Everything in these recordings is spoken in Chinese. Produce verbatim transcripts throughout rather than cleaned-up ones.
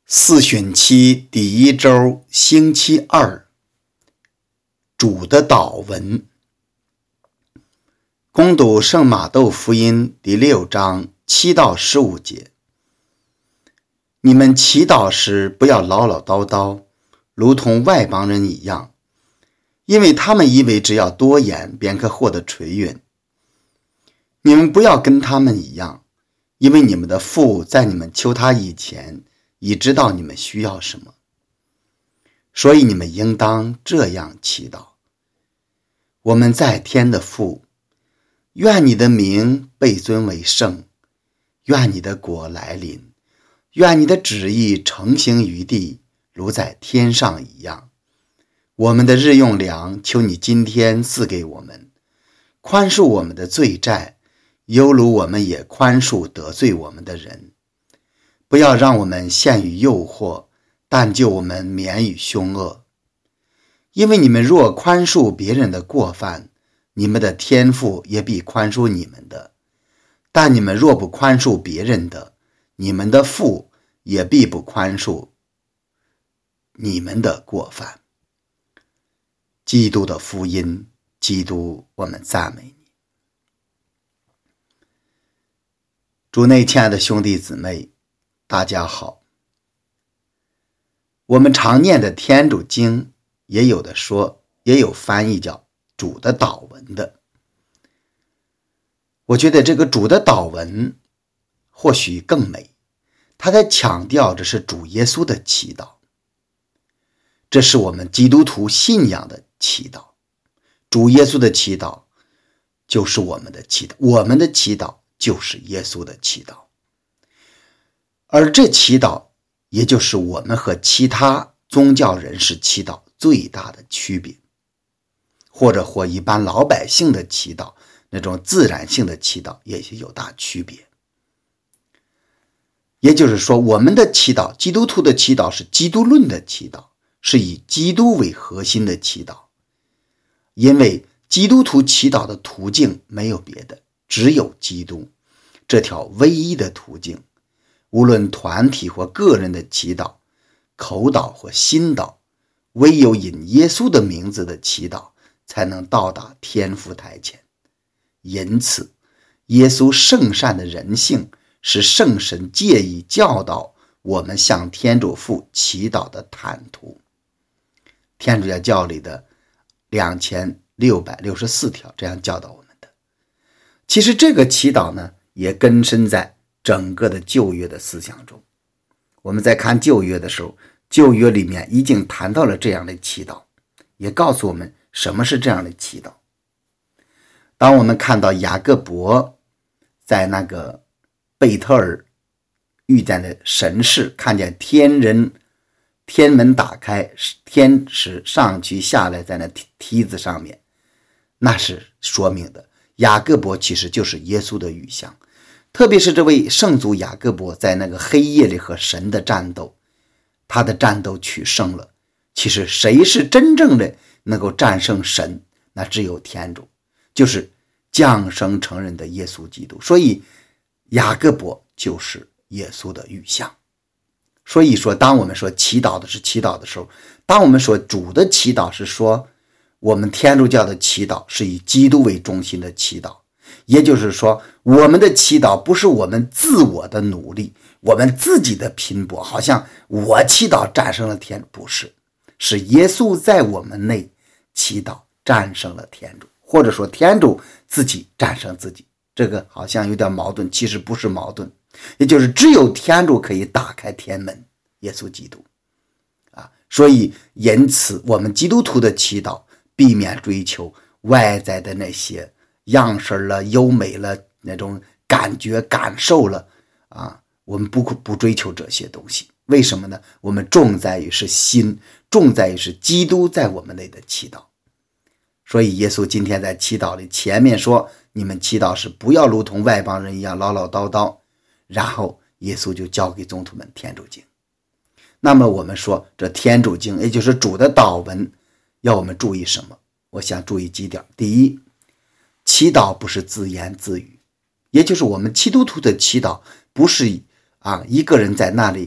四旬期第一周星期二，主的祷文。恭读圣马窦福音第六章七到十五节。你们祈祷时不要唠唠叨叨，如同外邦人一样，因为他们以为只要多言便可获得垂允。你们不要跟他们一样，因为你们的父在你们求他以前已知道你们需要什么，所以你们应当这样祈祷：我们在天的父，愿你的名被尊为圣，愿你的国来临，愿你的旨意承行于地，如在天上一样。我们的日用粮，求你今天赐给我们，宽恕我们的罪债，犹如我们也宽恕得罪我们的人。不要让我们陷于诱惑，但救我们免于凶恶。因为你们若宽恕别人的过犯，你们的天父也必宽恕你们的；但你们若不宽恕别人的，你们的父也必不宽恕你们的过犯。基督的福音，基督，我们赞美你。主内亲爱的兄弟姊妹，大家好。我们常念的天主经，也有的说，也有翻译叫主的祷文的。我觉得这个主的祷文或许更美，他在强调这是主耶稣的祈祷，这是我们基督徒信仰的祈祷。主耶稣的祈祷就是我们的祈祷，我们的祈祷就是耶稣的祈祷。而这祈祷也就是我们和其他宗教人士祈祷最大的区别，或者和一般老百姓的祈祷那种自然性的祈祷也是有大区别。也就是说，我们的祈祷，基督徒的祈祷是基督论的祈祷，是以基督为核心的祈祷。因为基督徒祈祷的途径没有别的，只有基督这条唯一的途径。无论团体或个人的祈祷，口祷或心祷，唯有引耶稣的名字的祈祷才能到达天父台前。因此，耶稣圣善的人性是圣神介意教导我们向天主父祈祷的坦途。天主教里的两千六百六十四条这样教导我们的。其实这个祈祷呢，也根深在整个的旧约的思想中。我们在看旧约的时候，旧约里面已经谈到了这样的祈祷，也告诉我们什么是这样的祈祷。当我们看到雅各伯在那个贝特尔遇见的神事，看见天人天门打开，天使上去下来，在那梯子上面，那是说明的雅各伯其实就是耶稣的预像。特别是这位圣祖雅各伯在那个黑夜里和神的战斗，他的战斗取胜了。其实谁是真正的能够战胜神？那只有天主，就是降生成人的耶稣基督。所以雅各伯就是耶稣的预像。所以说，当我们说祈祷的是祈祷的时候，当我们说主的祈祷是说我们天主教的祈祷是以基督为中心的祈祷。也就是说，我们的祈祷不是我们自我的努力，我们自己的拼搏，好像我祈祷战胜了天主，不是，是耶稣在我们内祈祷战胜了天主，或者说天主自己战胜自己。这个好像有点矛盾，其实不是矛盾，也就是只有天主可以打开天门，耶稣基督啊。所以因此我们基督徒的祈祷避免追求外在的那些样式了、优美了、那种感觉感受了啊，我们不不追求这些东西。为什么呢？我们重在于是心，重在于是基督在我们内的祈祷。所以耶稣今天在祈祷里前面说，你们祈祷时不要如同外邦人一样唠唠叨叨，然后耶稣就交给宗徒们天主经。那么我们说这天主经，也就是主的祷文，要我们注意什么？我想注意几点。第一，祈祷不是自言自语，也就是我们基督徒的祈祷不是啊一个人在那里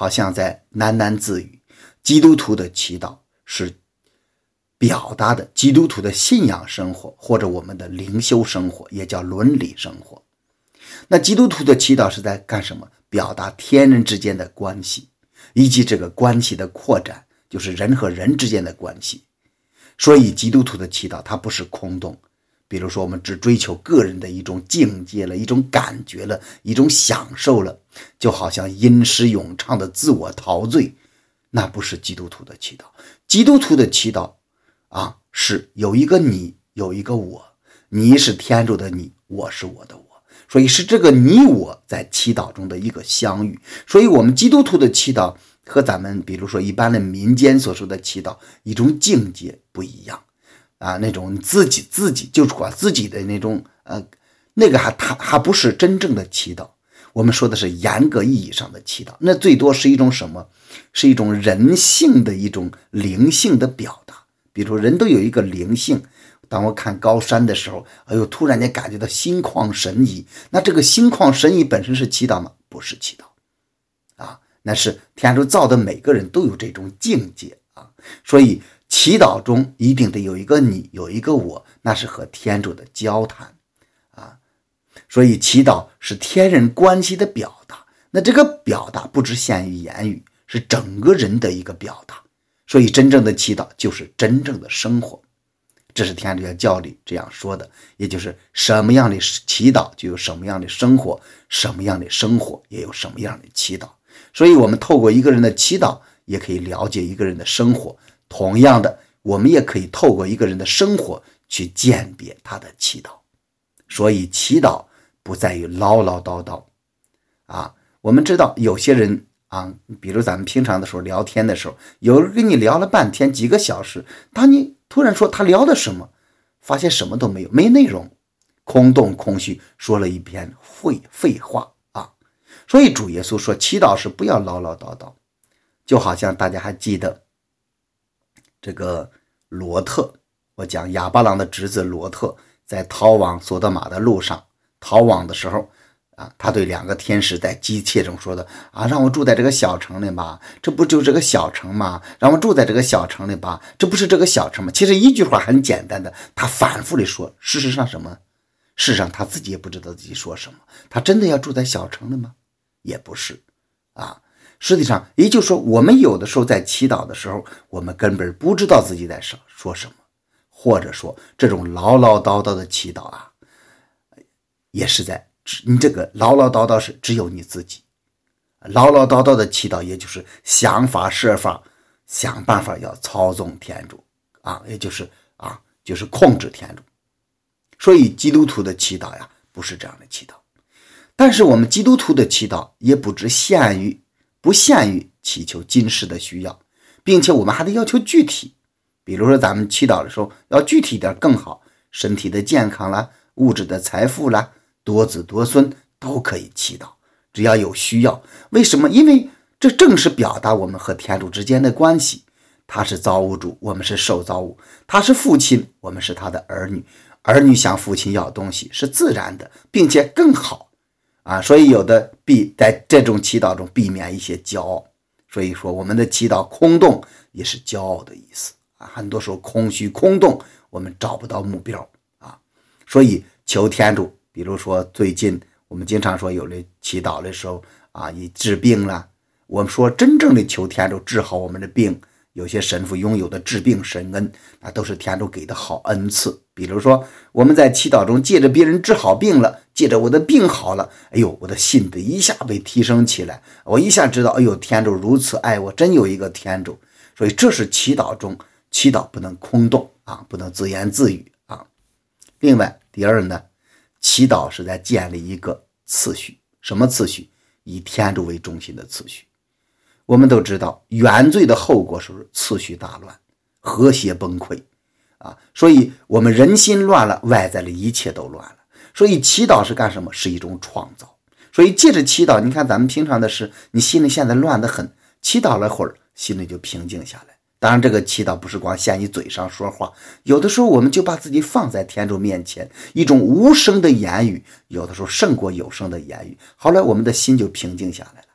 好像在喃喃自语。基督徒的祈祷是表达的基督徒的信仰生活，或者我们的灵修生活，也叫伦理生活。那基督徒的祈祷是在干什么？表达天人之间的关系，以及这个关系的扩展，就是人和人之间的关系。所以基督徒的祈祷它不是空洞，比如说我们只追求个人的一种境界了，一种感觉了，一种享受了，就好像吟诗咏唱的自我陶醉，那不是基督徒的祈祷。基督徒的祈祷啊，是有一个你，有一个我，你是天主的你，我是我的我，所以是这个你我在祈祷中的一个相遇。所以我们基督徒的祈祷和咱们比如说一般的民间所说的祈祷一种境界不一样啊，那种自己自己就是管自己的那种呃，那个还还还不是真正的祈祷。我们说的是严格意义上的祈祷，那最多是一种什么？是一种人性的一种灵性的表达。比如人都有一个灵性，当我看高山的时候，哎呦，突然间感觉到心旷神怡，那这个心旷神怡本身是祈祷吗？不是祈祷啊，那是天主造的每个人都有这种境界啊。所以祈祷中一定得有一个你，有一个我，那是和天主的交谈啊。所以祈祷是天人关系的表达，那这个表达不只限于言语，是整个人的一个表达。所以真正的祈祷就是真正的生活，这是天主教里这样说的，也就是什么样的祈祷就有什么样的生活，什么样的生活也有什么样的祈祷。所以我们透过一个人的祈祷也可以了解一个人的生活，同样的我们也可以透过一个人的生活去鉴别他的祈祷。所以祈祷不在于唠唠叨叨啊，我们知道有些人啊，比如咱们平常的时候聊天的时候，有人跟你聊了半天几个小时，当你突然说他聊的什么，发现什么都没有，没内容，空洞空虚，说了一篇废废话啊。所以主耶稣说祈祷是不要唠唠叨叨，就好像大家还记得这个罗特，我讲亚巴郎的侄子罗特在逃往索多玛的路上逃往的时候啊，他对两个天使在机切中说的啊，让我住在这个小城里吧，这不就这个小城吗？让我住在这个小城里吧，这不是这个小城吗？其实一句话很简单的，他反复地说，事实上什么？事实上他自己也不知道自己说什么，他真的要住在小城里吗？也不是啊。实际上也就是说，我们有的时候在祈祷的时候，我们根本不知道自己在说什么，或者说这种唠唠叨叨的祈祷啊，也是在你这个唠唠叨叨是只有你自己，唠唠叨叨的祈祷也就是想法设法想办法要操纵天主啊，也就是啊就是控制天主。所以基督徒的祈祷呀不是这样的祈祷，但是我们基督徒的祈祷也不只限于不限于祈求今世的需要，并且我们还得要求具体。比如说咱们祈祷的时候要具体点更好，身体的健康啦，物质的财富啦，多子多孙都可以祈祷，只要有需要。为什么？因为这正是表达我们和天主之间的关系，他是造物主，我们是受造物，他是父亲，我们是他的儿女，儿女向父亲要东西是自然的，并且更好啊。所以有的避在这种祈祷中避免一些骄傲，所以说我们的祈祷空洞也是骄傲的意思啊。很多时候空虚空洞，我们找不到目标啊。所以求天主，比如说最近我们经常说有的祈祷的时候啊，以治病了，我们说真正的求天主治好我们的病，有些神父拥有的治病神恩，那都是天主给的好恩赐。比如说我们在祈祷中借着别人治好病了，借着我的病好了，哎呦，我的信的一下被提升起来，我一下知道，哎呦，天主如此爱我，真有一个天主。所以这是祈祷中，祈祷不能空洞啊，不能自言自语啊。另外第二呢，祈祷是在建立一个次序。什么次序？以天主为中心的次序。我们都知道原罪的后果是次序大乱，和谐崩溃啊！所以我们人心乱了，外在的一切都乱了。所以祈祷是干什么？是一种创造。所以借着祈祷，你看咱们平常的事，你心里现在乱得很，祈祷了会儿，心里就平静下来。当然这个祈祷不是光限于嘴上说话，有的时候我们就把自己放在天主面前，一种无声的言语，有的时候胜过有声的言语，后来我们的心就平静下来了。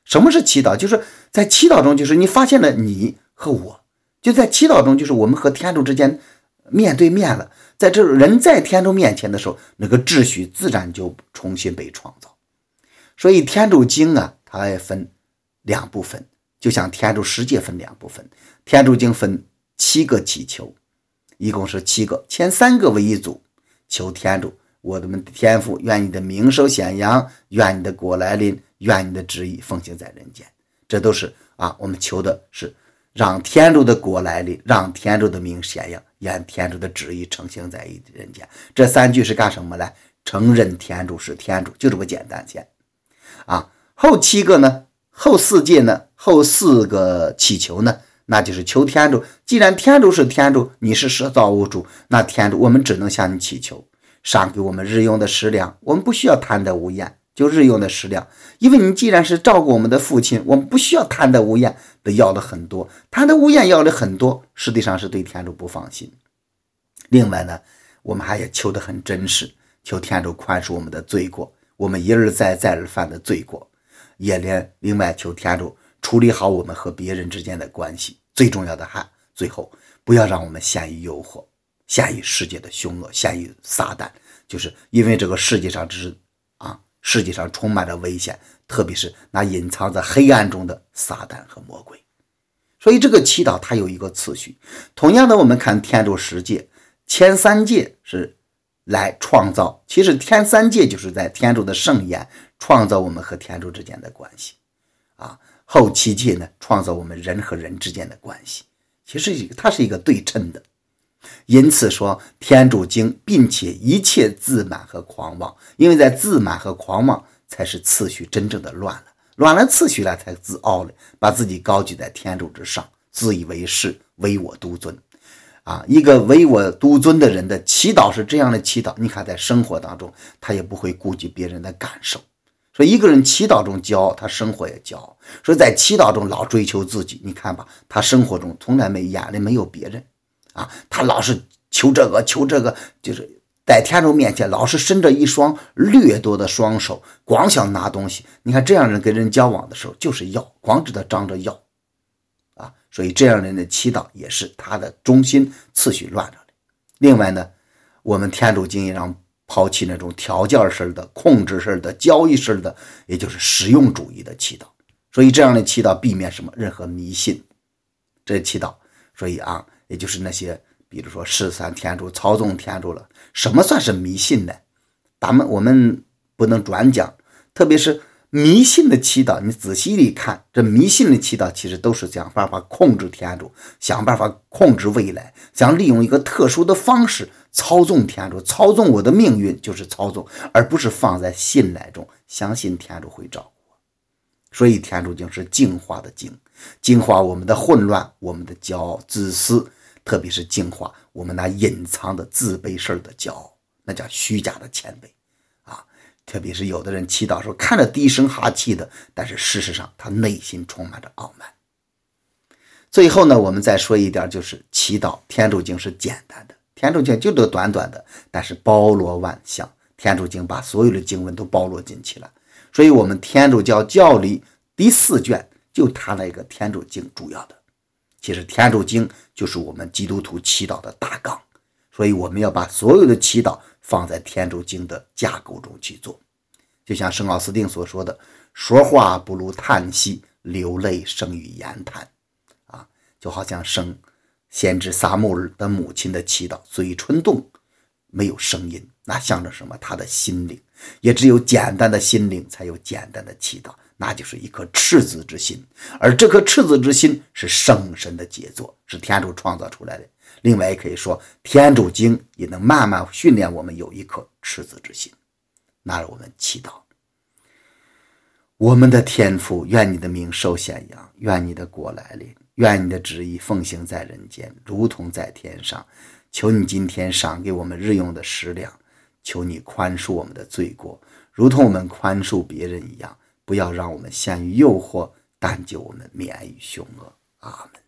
什么是祈祷？就是在祈祷中，就是你发现了你和我，就在祈祷中，就是我们和天主之间面对面了。在这人在天主面前的时候，那个秩序自然就重新被创造。所以天主经啊，它也分两部分，就像天主世界分两部分。天主经分七个祈求，一共是七个，前三个为一组，求天主，我们的天父，愿你的名受显扬，愿你的国来临，愿你的旨意奉行在人间。这都是啊，我们求的是让天主的国来临，让天主的名显扬，愿天主的旨意成行在人间。这三句是干什么呢？承认天主是天主，就这么简单些啊。后七个呢，后四戒呢，后四个祈求呢，那就是求天主，既然天主是天主，你是设造物主，那天主我们只能向你祈求，赏给我们日用的食粮，我们不需要贪得无厌，就日用的食粮，因为你既然是照顾我们的父亲，我们不需要贪得无厌的要的很多，贪得无厌要的很多，实际上是对天主不放心。另外呢，我们还也求得很真实，求天主宽恕我们的罪过，我们一而再再而犯的罪过，也连另外求天主处理好我们和别人之间的关系，最重要的还最后不要让我们陷于诱惑，陷于世界的凶恶，陷于撒旦，就是因为这个世界上只是啊，世界上充满着危险，特别是那隐藏在黑暗中的撒旦和魔鬼。所以这个祈祷它有一个次序。同样的，我们看天主十诫，前三诫是来创造，其实前三诫就是在天主的圣言创造我们和天主之间的关系啊。后七诫呢，创造我们人和人之间的关系，其实它是一个对称的。因此说天主经并且一切自满和狂妄，因为在自满和狂妄才是次序真正的乱了，乱了次序了才自傲了，把自己高举在天主之上，自以为是，唯我独尊啊。一个唯我独尊的人的祈祷是这样的祈祷，你看在生活当中他也不会顾及别人的感受。所以一个人祈祷中骄傲，他生活也骄傲。所以在祈祷中老追求自己，你看吧，他生活中从来没眼里没有别人啊，他老是求这个求这个，就是在天主面前老是伸着一双掠夺的双手，光想拿东西。你看这样人跟人交往的时候就是要，光知道张着要啊。所以这样人的祈祷也是他的中心次序乱了。另外呢，我们天主经也让抛弃那种条件式的、控制式的、交易式的，也就是实用主义的祈祷。所以这样的祈祷避免什么？任何迷信。这祈祷，所以啊，也就是那些比如说试探天主、操纵天主了。什么算是迷信呢？咱们我们不能专讲，特别是迷信的祈祷，你仔细一看，这迷信的祈祷其实都是想办法控制天主，想办法控制未来，想利用一个特殊的方式操纵天主，操纵我的命运，就是操纵，而不是放在信赖中，相信天主会照顾我。所以天主经是净化的经，净化我们的混乱，我们的骄傲、自私，特别是净化我们那隐藏的自卑式的骄傲，那叫虚假的谦卑啊。特别是有的人祈祷时候看着低声哈气的，但是事实上他内心充满着傲慢。最后呢，我们再说一点，就是祈祷天主经是简单的，天主经就这短短的，但是包罗万象，天主经把所有的经文都包罗进去了。所以我们天主教教理第四卷就谈了一个天主经主要的，其实天主经就是我们基督徒祈祷的大纲，所以我们要把所有的祈祷放在天主经的架构中去做。就像圣奥斯定所说的，说话不如叹息，流泪胜于言谈啊，就好像圣先知撒母耳的母亲的祈祷，嘴唇动没有声音，那象征什么？他的心灵，也只有简单的心灵才有简单的祈祷，那就是一颗赤子之心，而这颗赤子之心是圣神的杰作，是天主创造出来的。另外也可以说，天主经也能慢慢训练我们有一颗赤子之心。那我们祈祷，我们的天父，愿你的名受显扬，愿你的国来临，愿你的旨意奉行在人间，如同在天上。求你今天赏给我们日用的食粮，求你宽恕我们的罪过，如同我们宽恕别人一样，不要让我们陷于诱惑，但救我们免于凶恶。阿们。